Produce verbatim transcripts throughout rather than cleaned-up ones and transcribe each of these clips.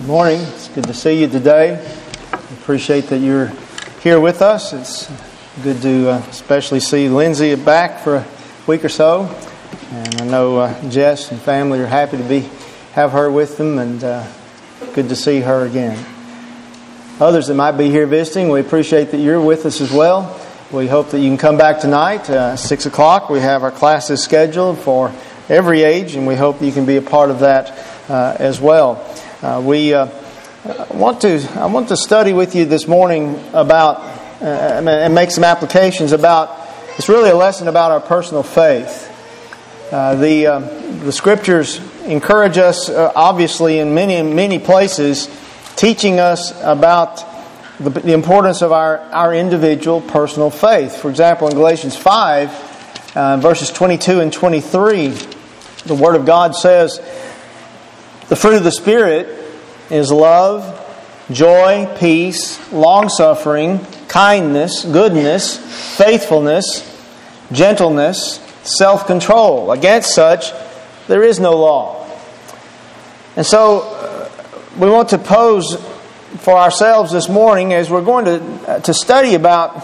Good morning. It's good to see you today. I appreciate that you're here with us. It's good to uh, especially see Lindsay back for a week or so. And I know uh, Jess and family are happy to be have her with them, and uh, good to see her again. Others that might be here visiting, we appreciate that you're with us as well. We hope that you can come back tonight, uh, six o'clock. We have our classes scheduled for every age, and we hope that you can be a part of that uh, as well. Uh, we uh, want to. I want to study with you this morning about uh, and make some applications about. It's really a lesson about our personal faith. Uh, the uh, the scriptures encourage us, uh, obviously, in many many places, teaching us about the, the importance of our our individual personal faith. For example, in Galatians five, uh, verses twenty-two and twenty-three, the Word of God says, "The fruit of the Spirit is love, joy, peace, long-suffering, kindness, goodness, faithfulness, gentleness, self-control. Against such there is no law." And so uh, we want to pose for ourselves this morning, as we're going to uh, to study about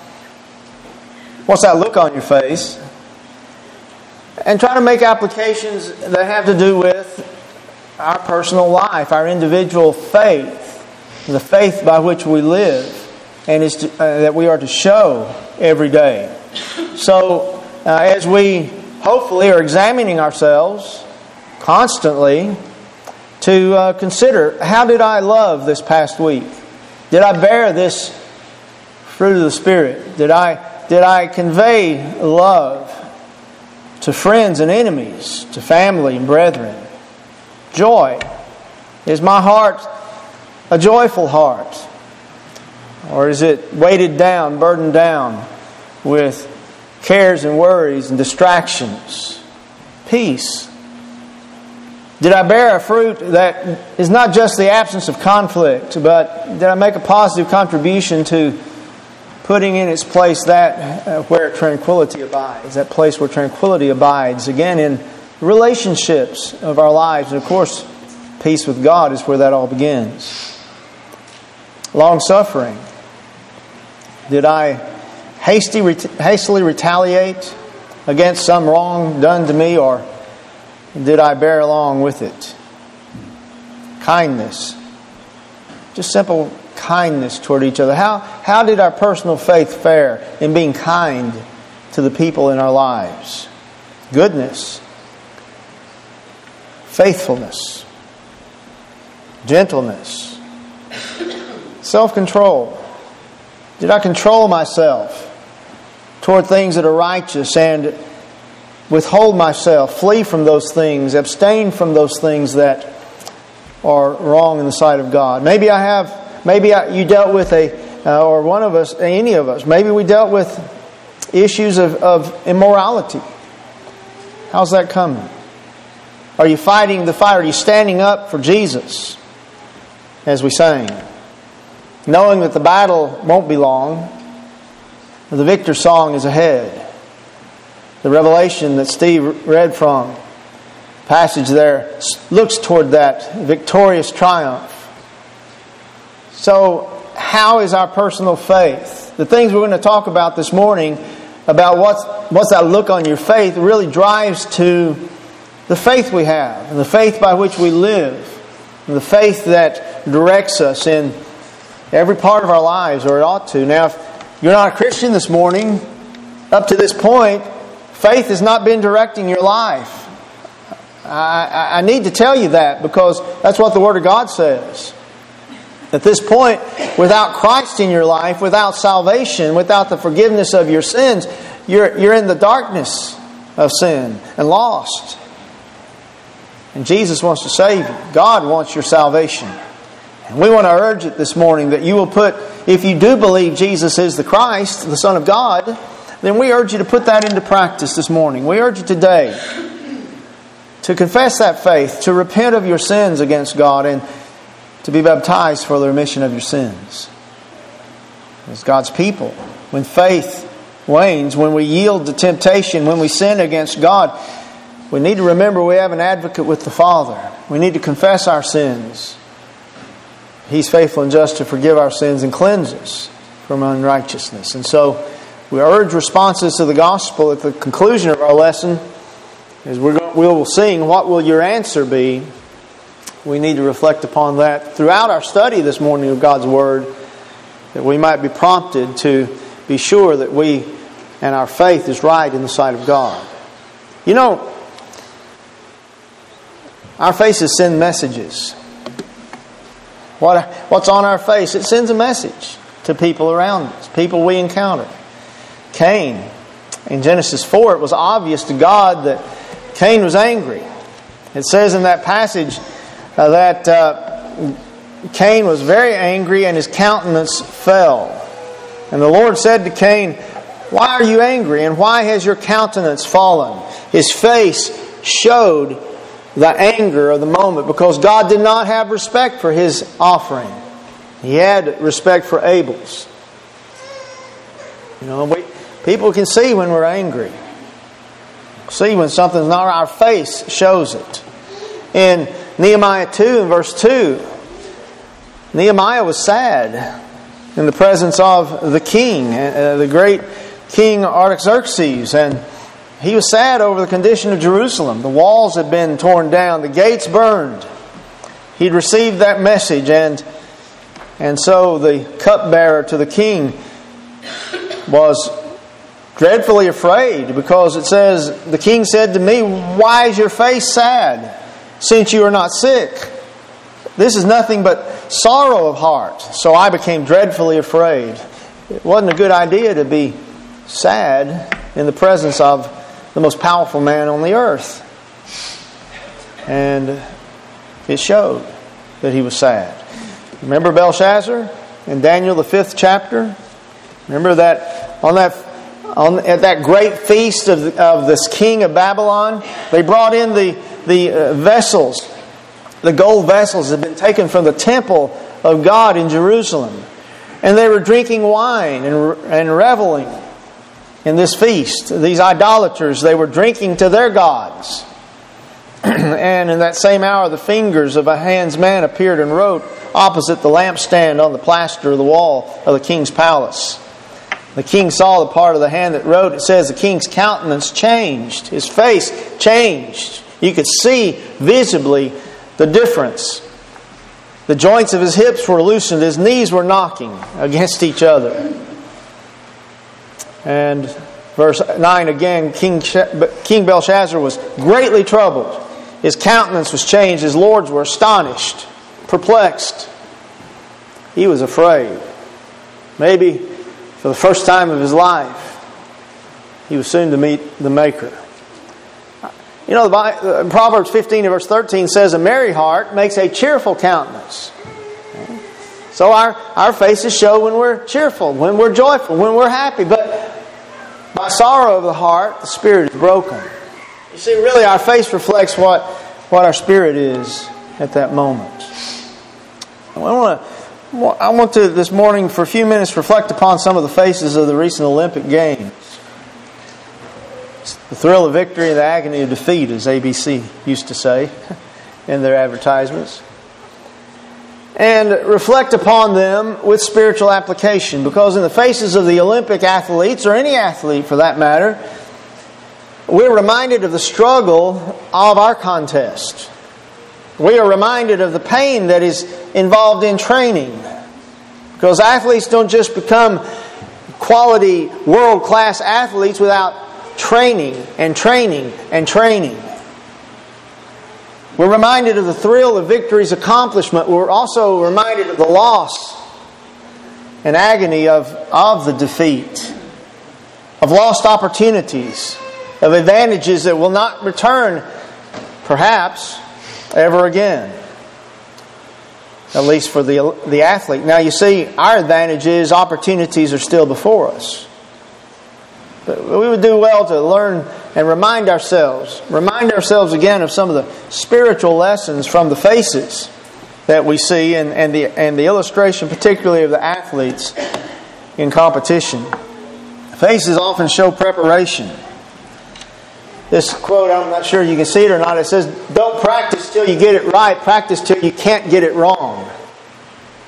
what's that look on your face, and try to make applications that have to do with our personal life, our individual faith, the faith by which we live, and is to, uh, that we are to show every day. So, uh, as we hopefully are examining ourselves constantly to uh, consider, how did I love this past week? Did I bear this fruit of the Spirit? Did I did I convey love to friends and enemies, to family and brethren? Joy. Is my heart a joyful heart? Or is it weighted down, burdened down with cares and worries and distractions? Peace. Did I bear a fruit that is not just the absence of conflict, but did I make a positive contribution to putting in its place that uh, where tranquility abides, that place where tranquility abides, again in relationships of our lives, and of course, peace with God is where that all begins. Long-suffering. Did I hasty, hastily retaliate against some wrong done to me, or did I bear along with it? Kindness. Just simple kindness toward each other. How, how did our personal faith fare in being kind to the people in our lives? Goodness. Faithfulness, gentleness, self-control. Did I control myself toward things that are righteous and withhold myself, flee from those things, abstain from those things that are wrong in the sight of God? Maybe I have, maybe I, you dealt with a, uh, or one of us, any of us, maybe we dealt with issues of, of immorality. How's that coming? Are you fighting the fight? Are you standing up for Jesus? As we sang, knowing that the battle won't be long, the victor song is ahead. The revelation that Steve read from, passage there, looks toward that victorious triumph. So, how is our personal faith? The things we're going to talk about this morning, about what's, what's that look on your faith, really drives to the faith we have, and the faith by which we live, and the faith that directs us in every part of our lives, or it ought to. Now, if you're not a Christian this morning, up to this point, faith has not been directing your life. I, I, I need to tell you that, because that's what the Word of God says. At this point, without Christ in your life, without salvation, without the forgiveness of your sins, you're, you're in the darkness of sin and lost. And Jesus wants to save you. God wants your salvation. And we want to urge it this morning that you will put, if you do believe Jesus is the Christ, the Son of God, then we urge you to put that into practice this morning. We urge you today to confess that faith, to repent of your sins against God, and to be baptized for the remission of your sins. As God's people, when faith wanes, when we yield to temptation, when we sin against God, we need to remember we have an advocate with the Father. We need to confess our sins. He's faithful and just to forgive our sins and cleanse us from unrighteousness. And so we urge responses to the gospel at the conclusion of our lesson. As we're going, we will sing, "What will your answer be?" We need to reflect upon that throughout our study this morning of God's Word, that we might be prompted to be sure that we and our faith is right in the sight of God. You know, our faces send messages. What, what's on our face? It sends a message to people around us, people we encounter. Cain, in Genesis four, it was obvious to God that Cain was angry. It says in that passage uh, that uh, Cain was very angry and his countenance fell. And the Lord said to Cain, "Why are you angry, and why has your countenance fallen?" His face showed the anger of the moment, because God did not have respect for his offering. He had respect for Abel's. You know, we, people can see when we're angry. See when something's not right. Our face shows it. In Nehemiah two and verse two, Nehemiah was sad in the presence of the king, uh, the great King Artaxerxes, and he was sad over the condition of Jerusalem. The walls had been torn down, the gates burned. He'd received that message, and and so the cupbearer to the king was dreadfully afraid, because it says, the king said to me, "Why is your face sad, since you are not sick? This is nothing but sorrow of heart." So I became dreadfully afraid. It wasn't a good idea to be sad in the presence of the most powerful man on the earth. And it showed that he was sad. Remember Belshazzar in Daniel the fifth chapter? Remember that on that on at that great feast of the, of this king of Babylon, they brought in the the uh, vessels, the gold vessels had been taken from the temple of God in Jerusalem, and they were drinking wine and and reveling in this feast. These idolaters, they were drinking to their gods. And in that same hour, the fingers of a hand's man appeared and wrote opposite the lampstand on the plaster of the wall of the king's palace. The king saw the part of the hand that wrote. It says the king's countenance changed. His face changed. You could see visibly the difference. The joints of his hips were loosened. His knees were knocking against each other. And verse nine again, King King Belshazzar was greatly troubled. His countenance was changed. His lords were astonished, perplexed. He was afraid. Maybe for the first time of his life, he was soon to meet the Maker. You know, the Proverbs fifteen and verse thirteen says, "A merry heart makes a cheerful countenance." So our, our faces show when we're cheerful, when we're joyful, when we're happy. But by sorrow of the heart, the spirit is broken. You see, really our face reflects what, what our spirit is at that moment. I want to, I want to this morning for a few minutes reflect upon some of the faces of the recent Olympic Games. The thrill of victory and the agony of defeat, as A B C used to say in their advertisements. And reflect upon them with spiritual application, because in the faces of the Olympic athletes, or any athlete for that matter, we're reminded of the struggle of our contest. We are reminded of the pain that is involved in training, because athletes don't just become quality world-class athletes without training and training and training. We're reminded of the thrill of victory's accomplishment. We're also reminded of the loss and agony of, of the defeat, of lost opportunities, of advantages that will not return, perhaps, ever again. At least for the, the athlete. Now you see, our advantages, opportunities are still before us. But we would do well to learn and remind ourselves, remind ourselves again of some of the spiritual lessons from the faces that we see, and, and the and the illustration particularly of the athletes in competition. Faces often show preparation. This quote, I'm not sure you can see it or not, it says, "Don't practice till you get it right, practice till you can't get it wrong."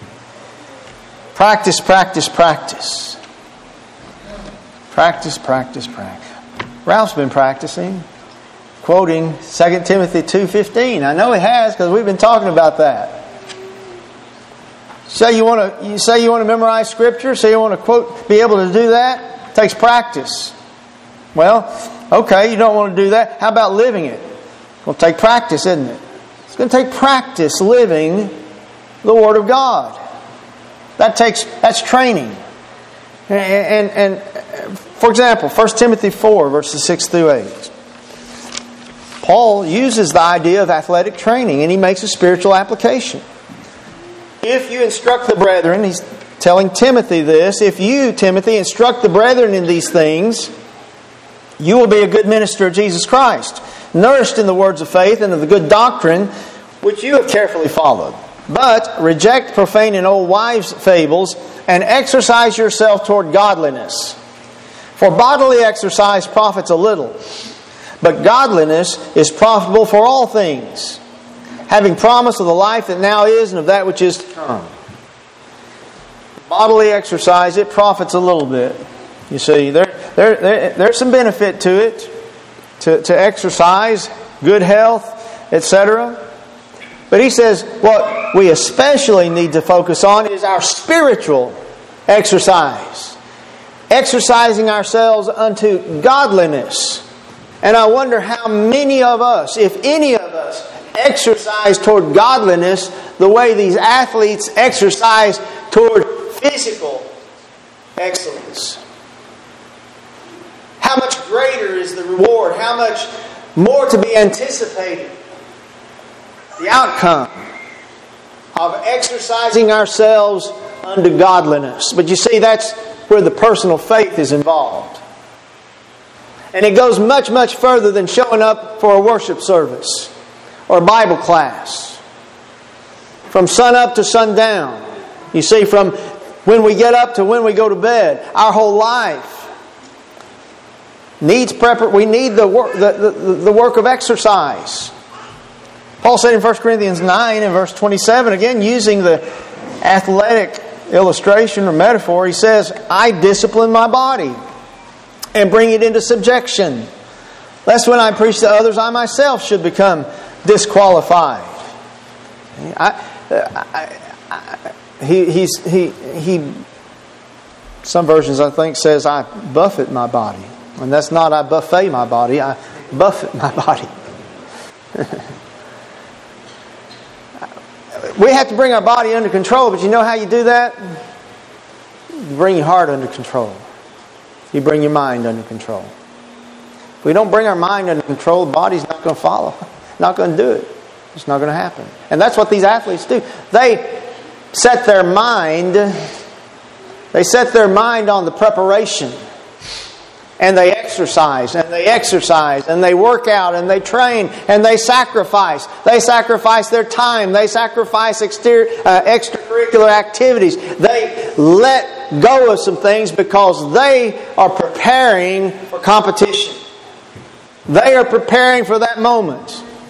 Practice, practice, practice. Practice, practice, practice. Ralph's been practicing, quoting Second Timothy two fifteen. I know he has because we've been talking about that. Say you want to, you say you want to memorize Scripture, say you want to quote, be able to do that. It takes practice. Well, okay, you don't want to do that. How about living it? Well, take practice, isn't it? It's going to take practice living the Word of God. That takes that's training. And, and, and for example, First Timothy four, verses six through eight. Paul uses the idea of athletic training, and he makes a spiritual application. If you instruct the brethren, he's telling Timothy this, if you, Timothy, instruct the brethren in these things, you will be a good minister of Jesus Christ, nourished in the words of faith and of the good doctrine which you have carefully followed. But reject profane and old wives' fables, and exercise yourself toward godliness. For bodily exercise profits a little, but godliness is profitable for all things, having promise of the life that now is and of that which is to come. Bodily exercise, it profits a little bit. You see, there, there, there there's some benefit to it, to, to exercise, good health, et cetera. But he says what we especially need to focus on is our spiritual exercise. Exercising ourselves unto godliness. And I wonder how many of us, if any of us, exercise toward godliness the way these athletes exercise toward physical excellence. How much greater is the reward? How much more to be anticipated? The outcome of exercising ourselves unto godliness. But you see, that's where the personal faith is involved. And it goes much, much further than showing up for a worship service or Bible class. From sun up to sundown. You see, from when we get up to when we go to bed, our whole life needs prepar- we need the work, the, the, the work of exercise. Paul said in First Corinthians nine and verse twenty-seven, again using the athletic illustration or metaphor, he says, I discipline my body and bring it into subjection, lest when I preach to others, I myself should become disqualified. I, I, I, he, he's, he, he, some versions I think says, I buffet my body. And that's not I buffet my body, I buffet my body. We have to bring our body under control, but you know how you do that? You bring your heart under control. You bring your mind under control. If we don't bring our mind under control, the body's not going to follow. Not going to do it. It's not going to happen. And that's what these athletes do. They set their mind, they set their mind on the preparation. And they exercise, and they exercise, and they work out, and they train, and they sacrifice. They sacrifice their time. They sacrifice exterior, uh, extracurricular activities. They let go of some things because they are preparing for competition. They are preparing for that moment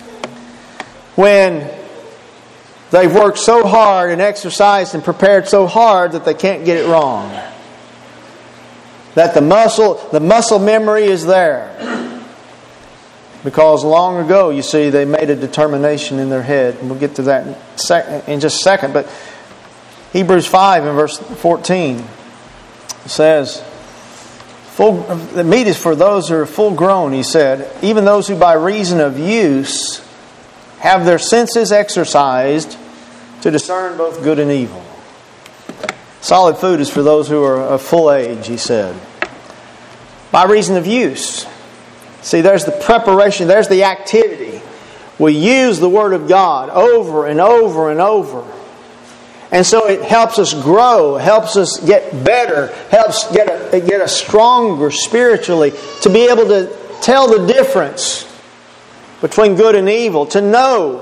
when they've worked so hard and exercised and prepared so hard that they can't get it wrong. That the muscle, the muscle memory is there. Because long ago, you see, they made a determination in their head. And we'll get to that in just a second. But Hebrews five and verse fourteen says, full, the meat is for those who are full grown, he said, even those who by reason of use have their senses exercised to discern both good and evil. Solid food is for those who are of full age, he said. By reason of use. See, there's the preparation, there's the activity. We use the Word of God over and over and over. And so it helps us grow, helps us get better, helps get, a, get us stronger spiritually, to be able to tell the difference between good and evil, to know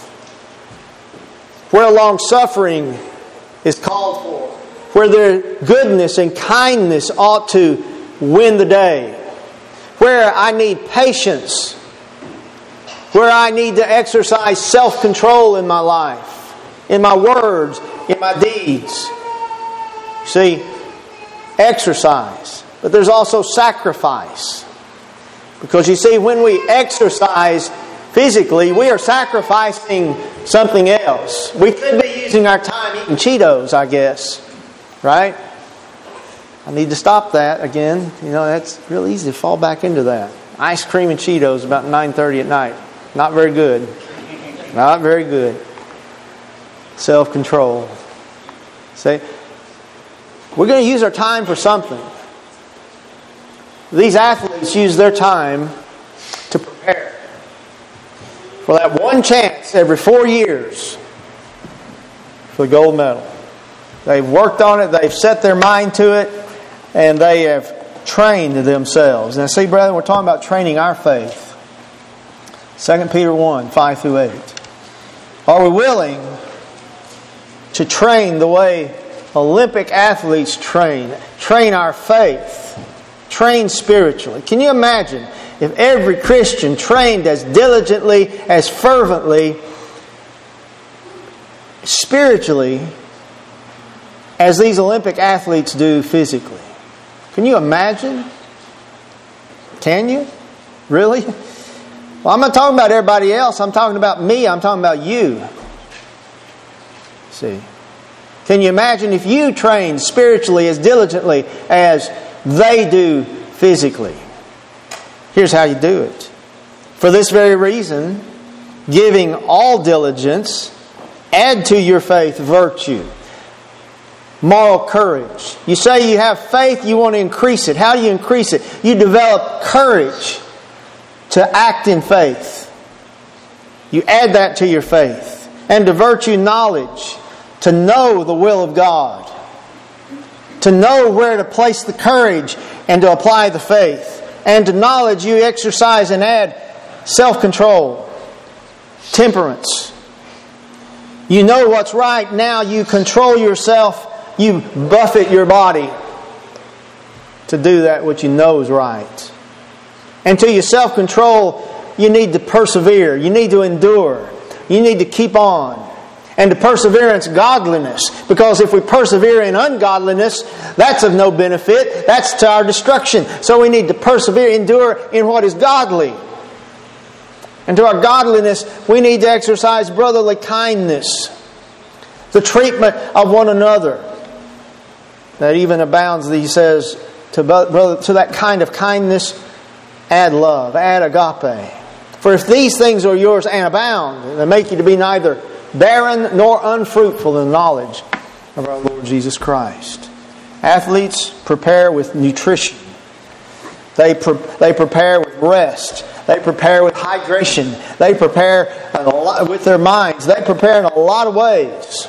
where long suffering is called for, where their goodness and kindness ought to win the day, where I need patience, where I need to exercise self-control in my life, in my words, in my deeds. See, exercise. But there's also sacrifice. Because you see, when we exercise physically, we are sacrificing something else. We could be using our time eating Cheetos, I guess. Right? I need to stop that again. You know, that's real easy to fall back into that. Ice cream and Cheetos about nine thirty at night. Not very good. Not very good. Self-control. See, we're going to use our time for something. These athletes use their time to prepare for that one chance every four years for the gold medal. They've worked on it, they've set their mind to it, and they have trained themselves. Now see, brethren, we're talking about training our faith. Second Peter one, five through eight. Are we willing to train the way Olympic athletes train? Train our faith. Train spiritually. Can you imagine if every Christian trained as diligently, as fervently, spiritually, as these Olympic athletes do physically? Can you imagine? Can you? Really? Well, I'm not talking about everybody else. I'm talking about me. I'm talking about you. See? Can you imagine if you trained spiritually as diligently as they do physically? Here's how you do it. For this very reason, giving all diligence, add to your faith virtue, moral courage. You say you have faith, you want to increase it. How do you increase it? You develop courage to act in faith. You add that to your faith. And to virtue, knowledge, to know the will of God. To know where to place the courage and to apply the faith. And to knowledge you exercise and add self-control, temperance. You know what's right, now you control yourself, you buffet your body to do that which you know is right. And to your self-control, you need to persevere, you need to endure, you need to keep on. And to perseverance, godliness. Because if we persevere in ungodliness, that's of no benefit. That's to our destruction. So we need to persevere, endure in what is godly. And to our godliness, we need to exercise brotherly kindness. The treatment of one another. That even abounds, he says, to, brother, to that kind of kindness, add love, add agape. For if these things are yours and abound, they make you to be neither barren nor unfruitful in the knowledge of our Lord Jesus Christ. Athletes prepare with nutrition. They pre- they prepare with rest. They prepare with hydration. They prepare a lot with their minds. They prepare in a lot of ways.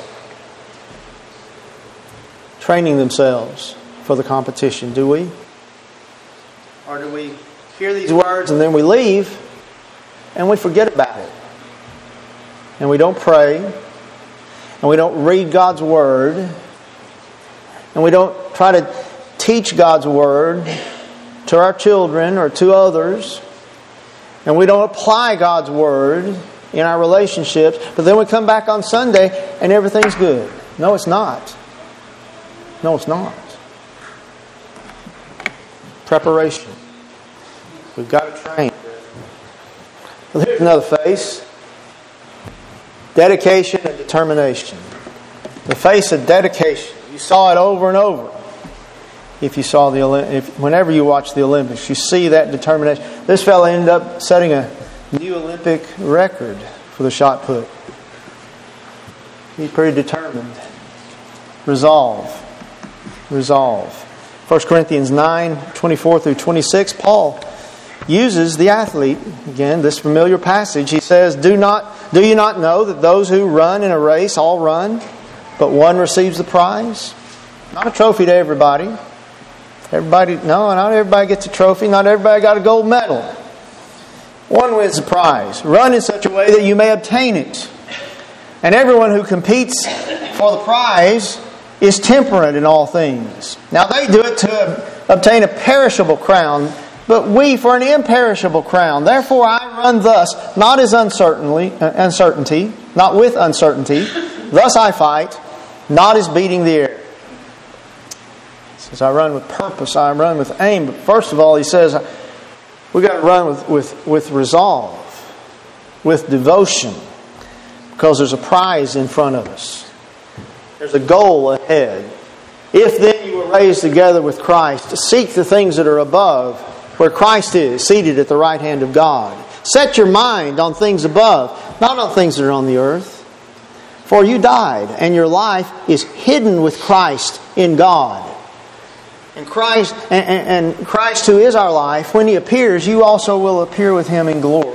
Training themselves for the competition. Do we? Or do we hear these words and then we leave and we forget about it? And we don't pray, and we don't read God's Word, and we don't try to teach God's Word to our children or to others, and we don't apply God's Word in our relationships, but then we come back on Sunday and everything's good. No, it's not. No, it's not. Preparation. We've got to train. Well, here's another face. Dedication and determination. The face of dedication. You saw it over and over. If you saw the if, whenever you watch the Olympics, you see that determination. This fellow ended up setting a new Olympic record for the shot put. He's pretty determined. Resolve. Resolve. First Corinthians nine, twenty-four through twenty-six, Paul uses the athlete, again, this familiar passage. He says, Do not do you not know that those who run in a race all run, but one receives the prize? Not a trophy to everybody. Everybody, no, not everybody gets a trophy. Not everybody got a gold medal. One wins the prize. Run in such a way that you may obtain it. And everyone who competes for the prize is temperate in all things. Now they do it to obtain a perishable crown, but we for an imperishable crown. Therefore I run thus, not as uncertainly, uh, uncertainty, not with uncertainty. Thus I fight, not as beating the air. says, I run with purpose, I run with aim. But first of all, he says, we've got to run with, with, with resolve, with devotion, because there's a prize in front of us. There's a goal ahead. If then you were raised together with Christ, seek the things that are above, where Christ is, seated at the right hand of God. Set your mind on things above, not on things that are on the earth. For you died, and your life is hidden with Christ in God. And Christ, and, and, and Christ who is our life, when He appears, you also will appear with Him in glory.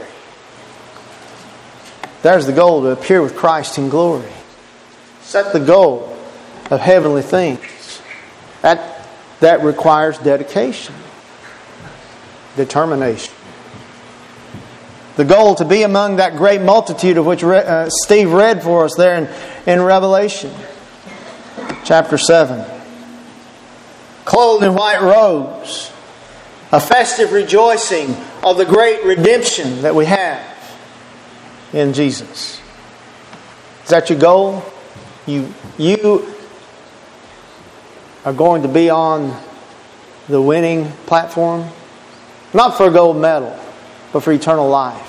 There's the goal, to appear with Christ in glory. Set the goal of heavenly things. That, that requires dedication, determination. The goal to be among that great multitude of which uh, Steve read for us there in, in Revelation chapter seven. Clothed in white robes, a festive rejoicing of the great redemption that we have in Jesus. Is that your goal? You, you are going to be on the winning platform, not for a gold medal, but for eternal life.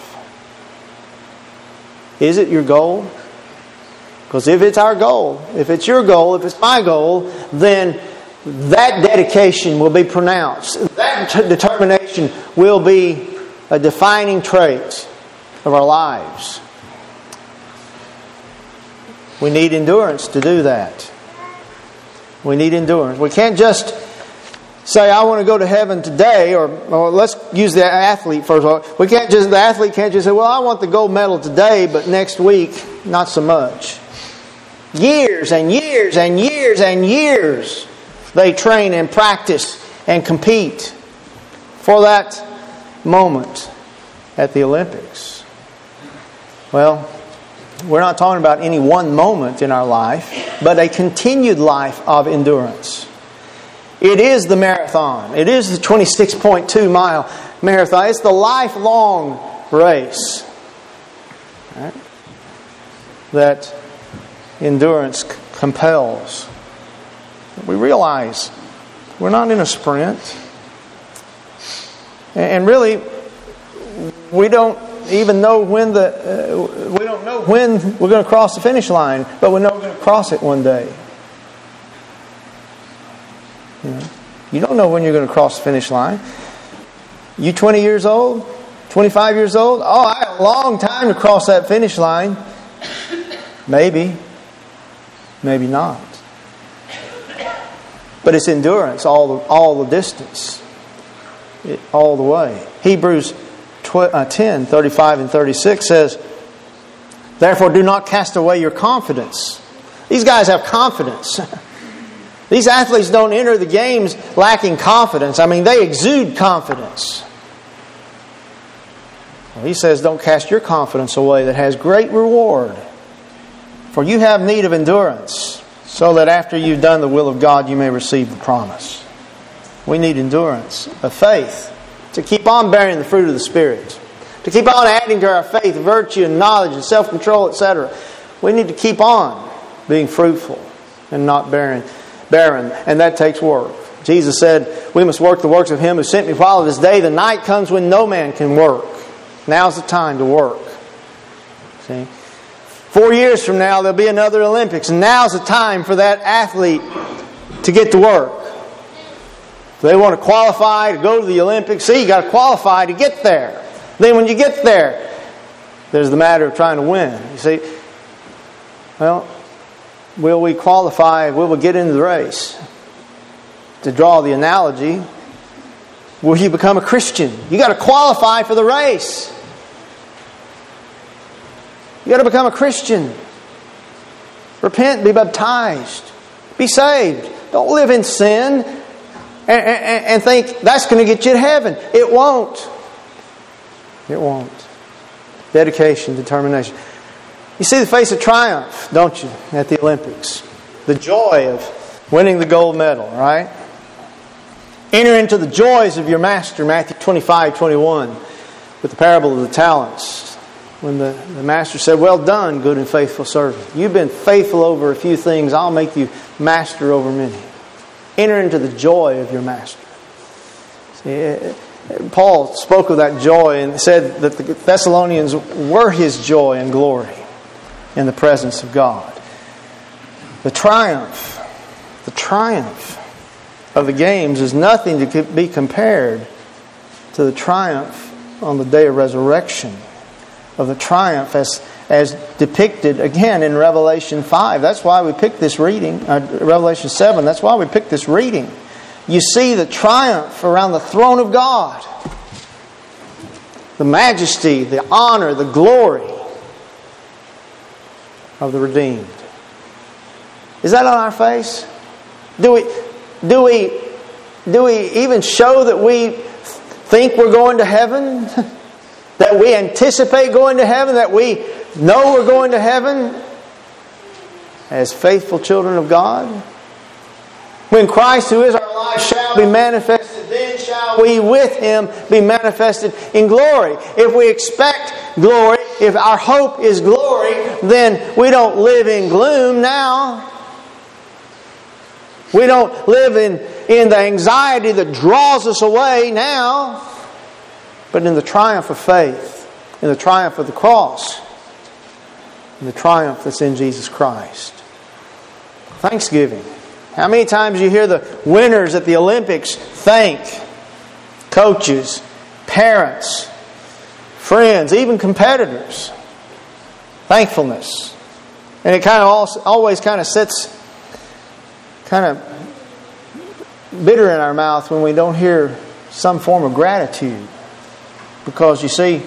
Is it your goal? Because if it's our goal, if it's your goal, if it's my goal, then that dedication will be pronounced. That determination will be a defining trait of our lives. We need endurance to do that. We need endurance. We can't just say, I want to go to heaven today, or, or let's use the athlete first of all. We can't just, the athlete can't just say, well, I want the gold medal today, but next week, not so much. Years and years and years and years they train and practice and compete for that moment at the Olympics. Well, we're not talking about any one moment in our life, but a continued life of endurance. It is the marathon. It is the twenty-six point two mile marathon. It's the lifelong race, right, that endurance c- compels. We realize we're not in a sprint. And really, we don't even know when the uh, we don't know when we're going to cross the finish line, but we know we're going to cross it one day. You know, you don't know when you're going to cross the finish line. You twenty years old, twenty-five years old. Oh, I have a long time to cross that finish line. Maybe, maybe not. But it's endurance all the all the distance, it, all the way. Hebrews ten thirty-five and thirty-six says, "Therefore, do not cast away your confidence." These guys have confidence. These athletes don't enter the games lacking confidence. I mean, they exude confidence. Well, he says, don't cast your confidence away that has great reward. For you have need of endurance, so that after you've done the will of God, you may receive the promise. We need endurance of faith to keep on bearing the fruit of the Spirit, to keep on adding to our faith virtue and knowledge and self-control, et cetera. We need to keep on being fruitful and not barren. Barren, and that takes work. Jesus said, we must work the works of Him who sent me while it is day. The night comes when no man can work. Now's the time to work. See? Four years from now, there'll be another Olympics. And now's the time for that athlete to get to work. If they want to qualify to go to the Olympics, see, you got to qualify to get there. Then when you get there, there's the matter of trying to win. You see, well, will we qualify? Will we get into the race? To draw the analogy, will you become a Christian? You got to qualify for the race. You got to become a Christian. Repent, be baptized, be saved. Don't live in sin and, and, and think that's going to get you to heaven. It won't. It won't. Dedication, determination. You see the face of triumph, don't you, at the Olympics? The joy of winning the gold medal, right? Enter into the joys of your master, Matthew twenty-five, twenty-one, with the parable of the talents. When the, the master said, well done, good and faithful servant. You've been faithful over a few things, I'll make you master over many. Enter into the joy of your master. See, Paul spoke of that joy and said that the Thessalonians were his joy and glory in the presence of God. The triumph, the triumph of the games is nothing to be compared to the triumph on the day of resurrection, of the triumph as, as depicted again in Revelation five. That's why we picked this reading, uh, Revelation seven. That's why we picked this reading. You see the triumph around the throne of God. The majesty, the honor, the glory of the redeemed. Is that on our face? Do we, do we, do we even show that we think we're going to heaven? That we anticipate going to heaven? That we know we're going to heaven as faithful children of God? When Christ, who is our life, shall be manifested, then shall we with Him be manifested in glory. If we expect glory, if our hope is glory, then we don't live in gloom now. We don't live in, in the anxiety that draws us away now, but in the triumph of faith, in the triumph of the cross, in the triumph that's in Jesus Christ. Thanksgiving. How many times you hear the winners at the Olympics thank coaches, parents, friends, even competitors? Thankfulness. And it kind of always kind of sits kind of bitter in our mouth when we don't hear some form of gratitude. Because you see,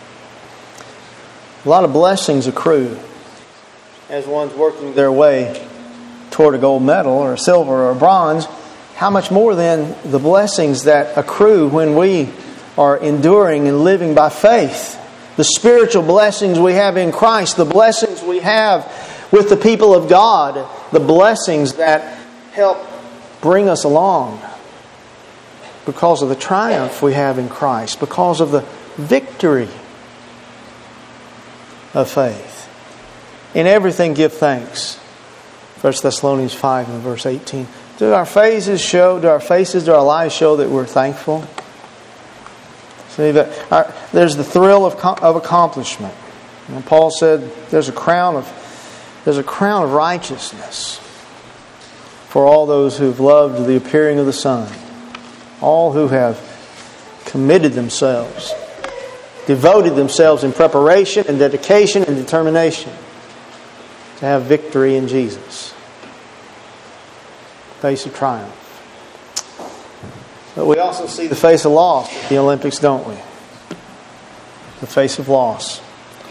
a lot of blessings accrue as one's working their way toward a gold medal or a silver or a bronze. How much more then the blessings that accrue when we are enduring and living by faith. The spiritual blessings we have in Christ, the blessings we have with the people of God, the blessings that help bring us along because of the triumph we have in Christ, because of the victory of faith. In everything give thanks. First Thessalonians five and verse eighteen. Do our faces show, do our faces, do our lives show that we're thankful? See, that our, there's the thrill of, of accomplishment. And Paul said there's a crown of there's a crown of righteousness for all those who've loved the appearing of the Son. All who have committed themselves, devoted themselves in preparation and dedication and determination to have victory in Jesus. Face of triumph. But we also see the face of loss at the Olympics, don't we? The face of loss.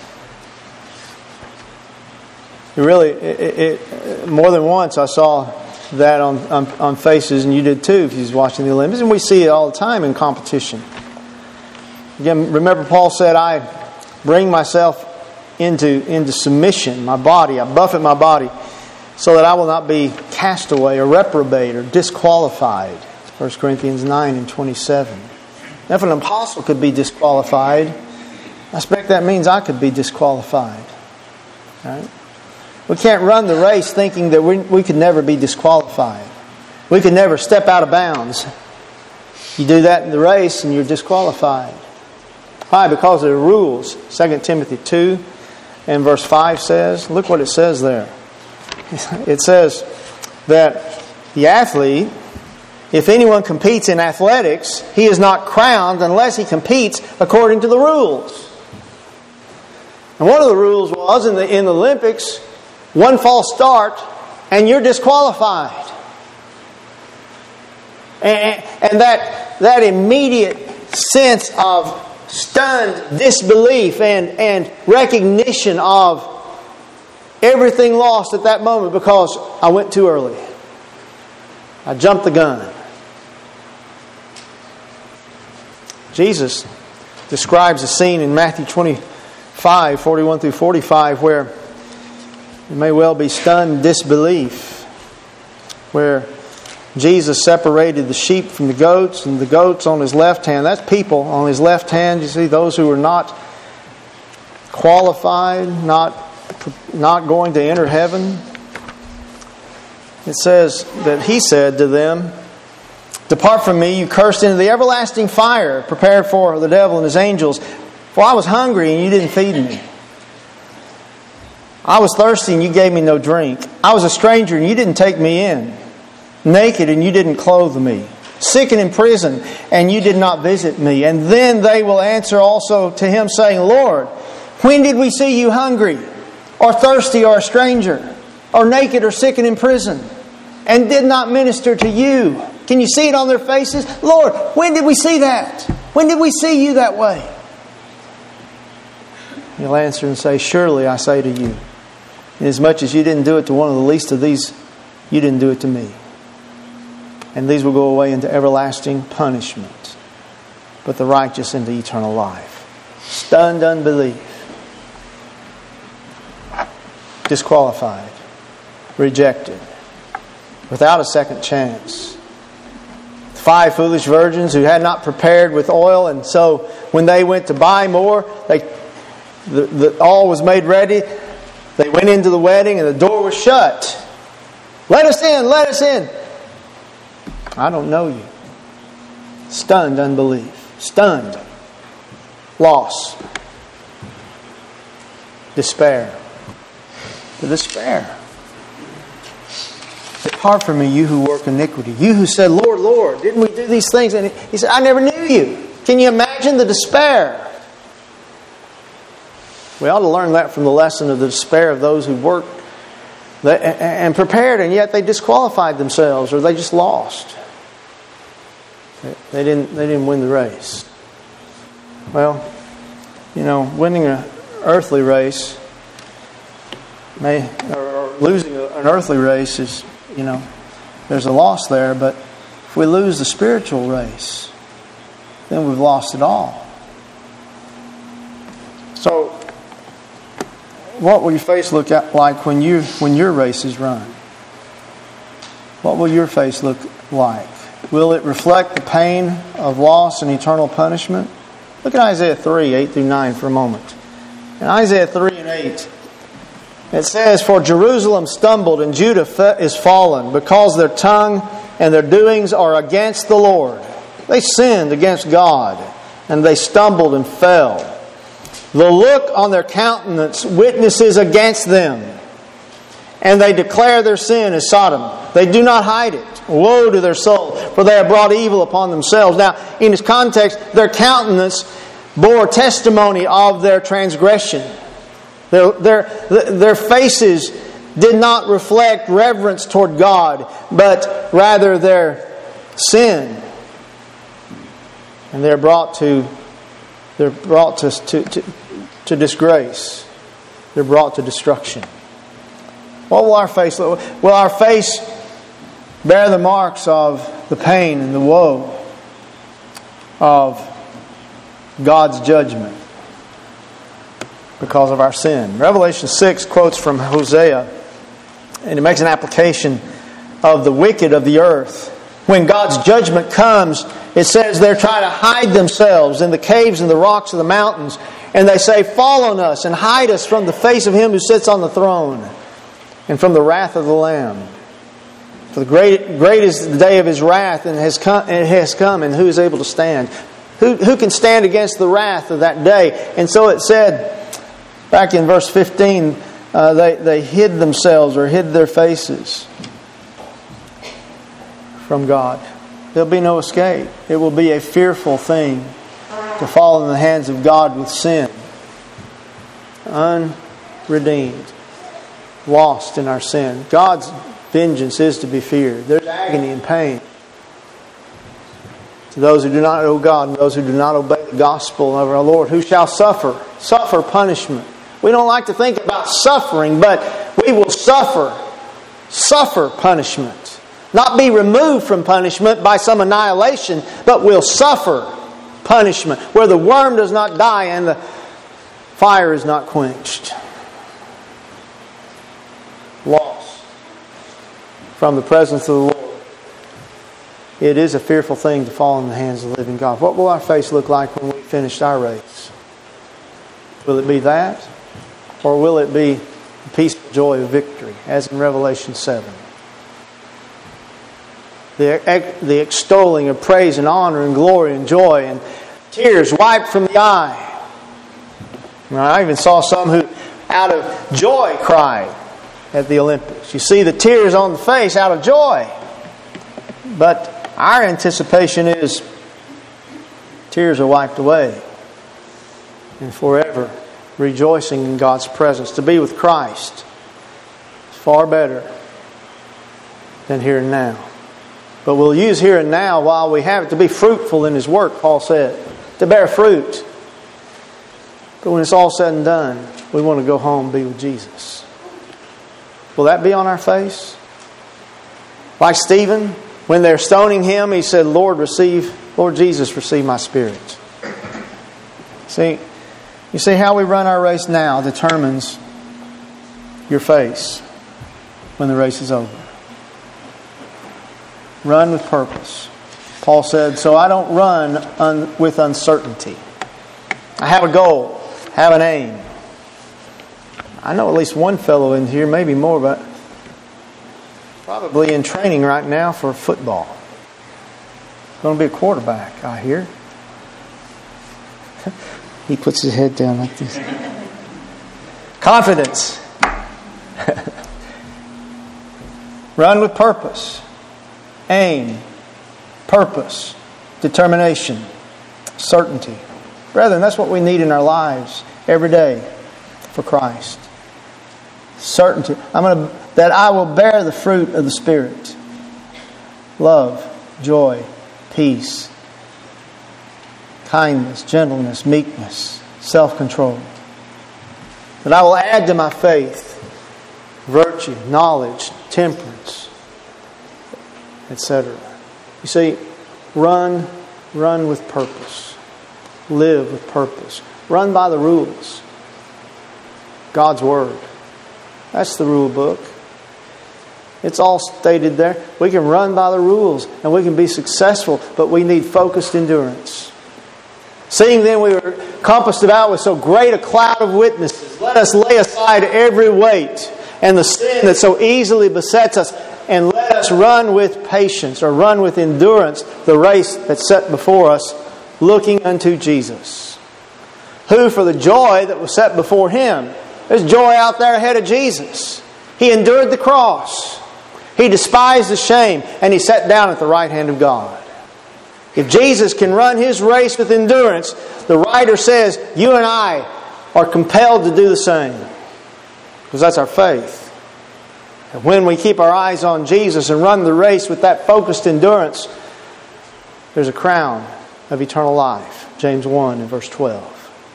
It really, it, it, more than once I saw that on, on, on faces, and you did too if you was watching the Olympics, and we see it all the time in competition. Again, remember Paul said, I bring myself into, into submission, my body, I buffet my body, so that I will not be cast away or reprobate or disqualified. First Corinthians nine and twenty-seven. Now, if an apostle could be disqualified, I expect that means I could be disqualified. Right? We can't run the race thinking that we, we could never be disqualified. We could never step out of bounds. You do that in the race and you're disqualified. Why? Because of the rules. Second Timothy two and verse five says, look what it says there. It says that the athlete, if anyone competes in athletics, he is not crowned unless he competes according to the rules. And one of the rules was in the, in the Olympics, one false start and you're disqualified. And, and that, that immediate sense of stunned disbelief and, and recognition of everything lost at that moment because I went too early. I jumped the gun. Jesus describes a scene in Matthew twenty-five, forty-one through forty-five where it may well be stunned disbelief, where Jesus separated the sheep from the goats, and the goats on His left hand, that's people on His left hand, you see, those who are not qualified, not, not going to enter heaven. it says that he said to them, "Depart from me, you cursed, into the everlasting fire prepared for the devil and his angels. For I was hungry and you didn't feed me. I was thirsty and you gave me no drink. I was a stranger and you didn't take me in. Naked and you didn't clothe me. Sick and in prison and you did not visit me." And then they will answer also to him, saying, "Lord, when did we see you hungry, or thirsty, or a stranger, or naked, or sick and in prison, and did not minister to you?" Can you see it on their faces? "Lord, when did we see that? When did we see you that way?" He'll answer and say, "Surely I say to you, inasmuch as you didn't do it to one of the least of these, you didn't do it to me." And these will go away into everlasting punishment, but the righteous into eternal life. Stunned unbelief. Disqualified. Rejected. Without a second chance. Five foolish virgins who had not prepared with oil, and so when they went to buy more, they the, the, all was made ready. They went into the wedding and the door was shut. "Let us in, let us in." "I don't know you." Stunned unbelief. Stunned. Loss. Despair. The despair. "Depart from me, you who work iniquity." You who said, "Lord, Lord, didn't we do these things?" And he said, "I never knew you." Can you imagine the despair? We ought to learn that from the lesson of the despair of those who worked and prepared, and yet they disqualified themselves, or they just lost. They didn't, they didn't win the race. Well, you know, winning an earthly race may, or losing an earthly race is, you know, there's a loss there, but if we lose the spiritual race, then we've lost it all. So, what will your face look like when you when your race is run? What will your face look like? Will it reflect the pain of loss and eternal punishment? Look at Isaiah three, eight through nine for a moment. In Isaiah three and eight, it says, "For Jerusalem stumbled and Judah is fallen, because their tongue and their doings are against the Lord. They sinned against God, and they stumbled and fell. The look on their countenance witnesses against them, and they declare their sin as Sodom. They do not hide it. Woe to their soul, for they have brought evil upon themselves." Now, in this context, their countenance bore testimony of their transgression. Their, their, their faces did not reflect reverence toward God, but rather their sin. And they're brought to they're brought to, to, to, to disgrace. They're brought to destruction. What will our face look like? Will our face bear the marks of the pain and the woe of God's judgment because of our sin? Revelation six quotes from Hosea, and it makes an application of the wicked of the earth. When God's judgment comes, it says they're trying to hide themselves in the caves and the rocks of the mountains, and they say, "Fall on us and hide us from the face of Him who sits on the throne and from the wrath of the Lamb. For the great, great is the day of His wrath, and has come, and it has come, and who is able to stand?" Who, who can stand against the wrath of that day? And so it said, back in verse fifteen, uh, they, they hid themselves or hid their faces from God. There'll be no escape. It will be a fearful thing to fall in the hands of God with sin. Unredeemed. Lost in our sin. God's vengeance is to be feared. There's agony and pain to those who do not know God and those who do not obey the gospel of our Lord, who shall suffer, suffer punishment. We don't like to think about suffering, but we will suffer, suffer punishment. Not be removed from punishment by some annihilation, but will suffer punishment, where the worm does not die and the fire is not quenched. Loss from the presence of the Lord. It is a fearful thing to fall in the hands of the living God. What will our face look like when we finished our race? Will it be that? Or will it be the peaceful joy of victory, as in Revelation seven? the, the extolling of praise and honor and glory and joy, and tears wiped from the eye. I even saw some who, out of joy, cried at the Olympics. You see the tears on the face out of joy. But our anticipation is tears are wiped away, and forever rejoicing in God's presence. To be with Christ is far better than here and now. But we'll use here and now while we have it to be fruitful in His work, Paul said, to bear fruit. But when it's all said and done, we want to go home and be with Jesus. Will that be on our face? Like Stephen, when they're stoning him, he said, Lord, receive, Lord Jesus, receive my spirit. See, you see how we run our race now determines your face when the race is over. Run with purpose. Paul said, so I don't run un- with uncertainty. I have a goal, have an aim. I know at least one fellow in here, maybe more, but probably in training right now for football. Going to be a quarterback, I hear. He puts his head down like this. Confidence. Run with purpose. Aim. Purpose. Determination. Certainty. Brethren, that's what we need in our lives every day for Christ. Certainty. I'm going to, that I will bear the fruit of the Spirit. Love, joy, peace, kindness, gentleness, meekness, self-control. That I will add to my faith virtue, knowledge, temperance, et cetera. You see, run, run with purpose. Live with purpose. Run by the rules. God's Word. That's the rule book. It's all stated there. We can run by the rules and we can be successful, but we need focused endurance. Seeing then we were compassed about with so great a cloud of witnesses, let us lay aside every weight and the sin that so easily besets us, and let us run with patience, or run with endurance, the race that's set before us, looking unto Jesus, who for the joy that was set before Him, there's joy out there ahead of Jesus. He endured the cross. He despised the shame, and He sat down at the right hand of God. If Jesus can run His race with endurance, the writer says, you and I are compelled to do the same. Because that's our faith. And when we keep our eyes on Jesus and run the race with that focused endurance, there's a crown of eternal life. James one and verse twelve.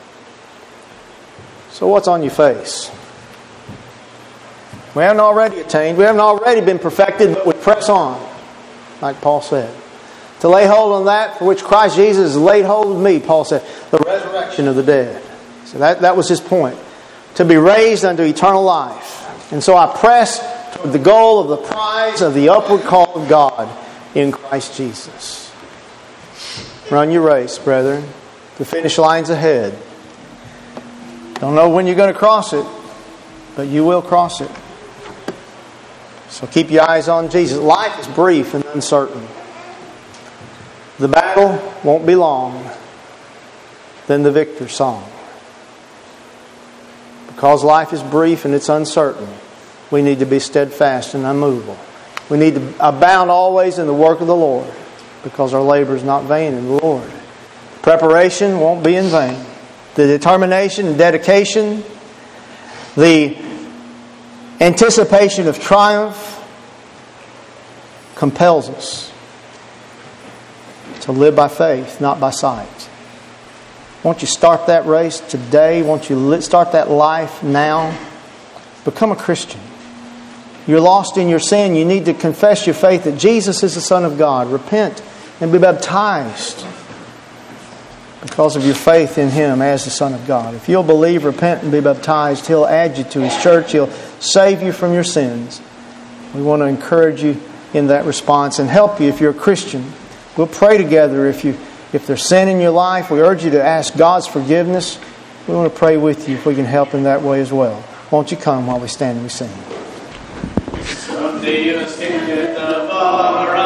So what's on your face? We haven't already attained. We haven't already been perfected, but we press on. Like Paul said. To lay hold on that for which Christ Jesus has laid hold of me, Paul said. The resurrection of the dead. So that, that was his point. To be raised unto eternal life. And so I press toward the goal of the prize of the upward call of God in Christ Jesus. Run your race, brethren. The finish line's ahead. Don't know when you're going to cross it, but you will cross it. So keep your eyes on Jesus. Life is brief and uncertain. The battle won't be long. Then the victor's song. Because life is brief and it's uncertain, we need to be steadfast and unmovable. We need to abound always in the work of the Lord, because our labor is not vain in the Lord. Preparation won't be in vain. The determination and dedication, the anticipation of triumph compels us to live by faith, not by sight. Won't you start that race today? Won't you start that life now? Become a Christian. You're lost in your sin. You need to confess your faith that Jesus is the Son of God. Repent and be baptized because of your faith in Him as the Son of God. If you'll believe, repent, and be baptized, He'll add you to His church. He'll save you from your sins. We want to encourage you in that response and help you if you're a Christian. We'll pray together if you if there's sin in your life. We urge you to ask God's forgiveness. We want to pray with you if we can help in that way as well. Won't you come while we stand and we sing? Someday you'll stand at the bar